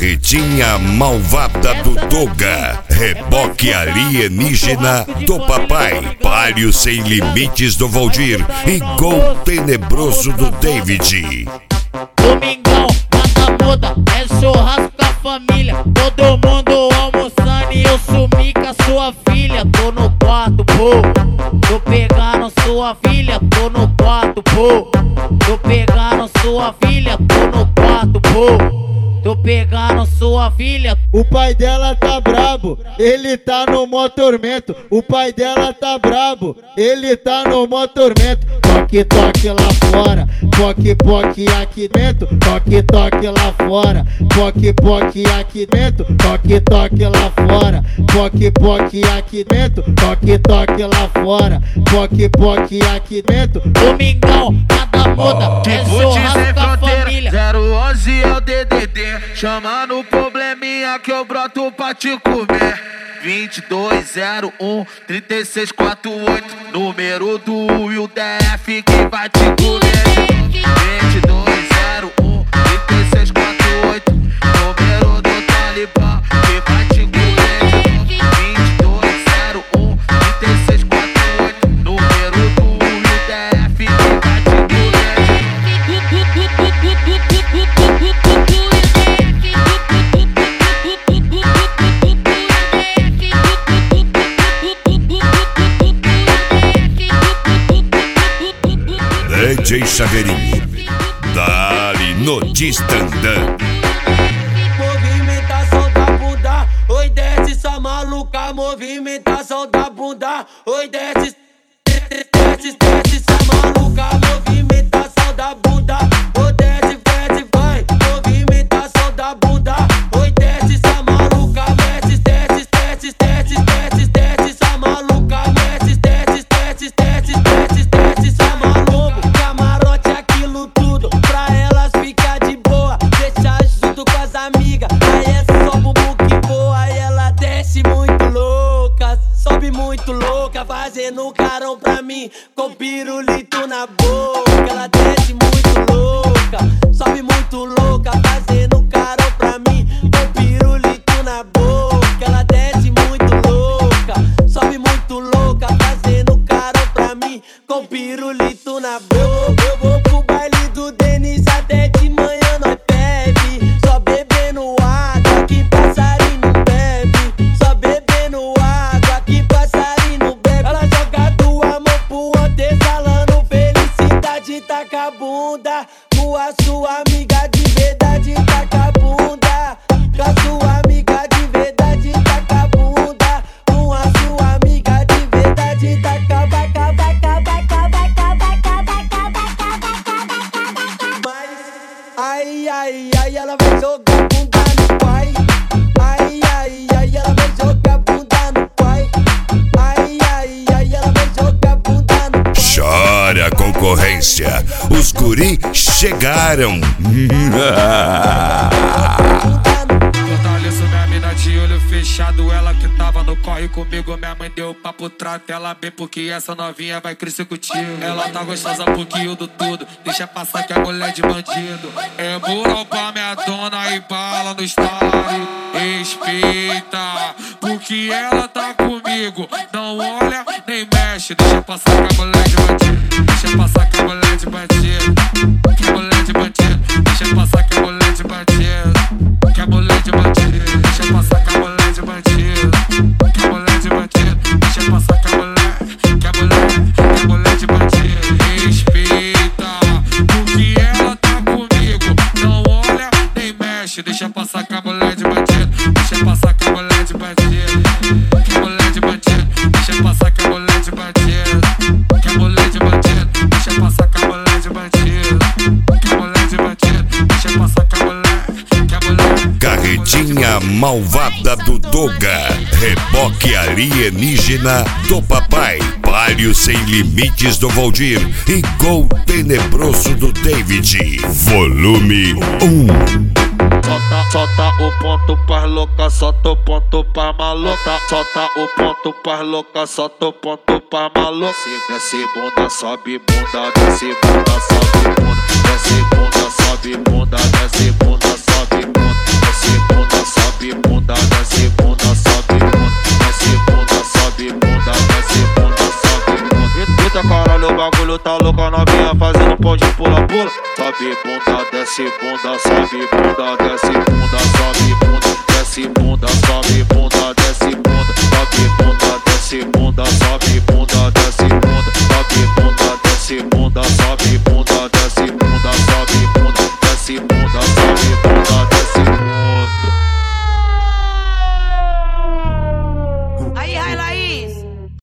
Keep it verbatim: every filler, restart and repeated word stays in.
Carretinha malvada do Toga, reboque alienígena do papai, palio sem limites do Valdir e gol tenebroso do David. Domingão, nada muda, é churrasco com a família, todo mundo almoçando e eu sumi com a sua filha. Tô no quarto, pô, tô pegando sua filha, tô no quarto, pô, tô pegando sua filha, tô no quarto, pô. Tô pegando sua filha. O pai dela tá brabo, ele tá no mó tormento. O pai dela tá brabo, ele tá no mó tormento. Toque, toque lá fora, poque, poque aqui dentro. Toque, toque lá fora, poque, poque aqui dentro. Toque, toque lá fora, poque, poque aqui dentro. Toque, toque lá fora, poque, poque aqui dentro. Domingão, nada muda, é churrasco com a família. zero onze é o D D D, chamando o probleminha que eu broto pra te comer. Vinte e dois zero um trinta e seis quarenta e oito, número do e o D F que vai te comer. Vinte e dois zero um trinta e seis quarenta e oito, número do Talibã que vai te comer. Vinte e dois zero um trinta e seis quarenta e oito, número do e o D F que vai te comer. D J Chaveirinho, dali no Distandã. Movimentação da bunda, oi desce essa maluca. Movimentação da bunda, oi desce, desce, desce essa maluca. Movimentação da bunda, oi desce, desce, vai. Movimentação da bunda, oi desce essa maluca. Desce, desce, desce, desce, desce, desce essa maluca. Desce, desce, desce, desce, desce, desce essa maluca. Camarote aquilo tudo, pra elas ficar de boa. Deixa junto com as amigas, aí é só bumbum que voa. Aí ela desce muito louca, sobe muito louca, fazendo carão pra mim, com pirulito na boca. Ela desce muito louca, sobe muito louca, fazendo carão pra mim, com pirulito na boca. Ela desce muito louca, sobe muito louca, fazendo carão pra mim, com pirulito na boca. Eu vou pro baile do Denis até de manhã nós bebe, só bebendo água que passarinho não bebe. Só bebendo água que passarinho bebe. Ela joga tua mão pro outro exalando felicidade. Taca a bunda com a sua amiga de verdade. Taca a bunda com a sua amiga de verdade. Taca a bunda com a sua amiga de verdade. Taca, vaca, vaca, vaca, vaca, vaca, vaca, vaca, vaca. Mas ai, ai, ai, ela vai jogar bunda no pai. Ai, ai, ai, ela vai jogar bunda no pai. Ai, ai, ai, ela vai jogar bunda no pai. Chora concorrência, os guri chegaram. Fortaleço minha mina de olho fechado, ela que tava no corre comigo. Minha mãe deu papo, trata ela bem, porque essa novinha vai crescer contigo. Ela tá gostosa pouquinho do tudo, deixa passar que é mulher de bandido. É moral pra minha dona e bala no story. Respeita, porque ela tá comigo. Não olha nem mexe, deixa passar que é mulher de bandido. Deixa passar que é mulher de bandido. Que é mulher de bandido. Deixa passar que é mulher de bandido. Que é mulher de bandido. Deixa passar que é mulher de bandido. Que é mulher de bandido. Deixa passar que é mulher. Que é mulher, que é mulher de bandido. Respeita, porque ela tá comigo. Não olha nem mexe, deixa passar que é mulher de bandido. Deixa passar que é mulher de bandido. Que é mulher de bandido. Deixa passar que é mulher de bandido. Que é mulher de bandido. Deixa passar que é mulher de bandido. Que é mulher de bandido. Deixa passar que é mulher. Carretinha malvada do Toga, reboque alienígena do papai, palio sem limites do Valdir e gol tenebroso do David. Volume um. Solta, solta o ponto pras louca, solta o ponto pra maluca. Solta o ponto pras louca, solta o ponto pra maluca. Desce bunda, sobe bunda, desce bunda, sobe bunda. Desce bunda, sobe bunda, desce bunda, sobe bunda. Desce bunda. Eita caralho, o bagulho tá louco, a novinha fazendo pão de pula-pula. Sobe bunda, desce bunda, sobe bunda, desce bunda, sobe bunda, desce bunda, sobe bunda.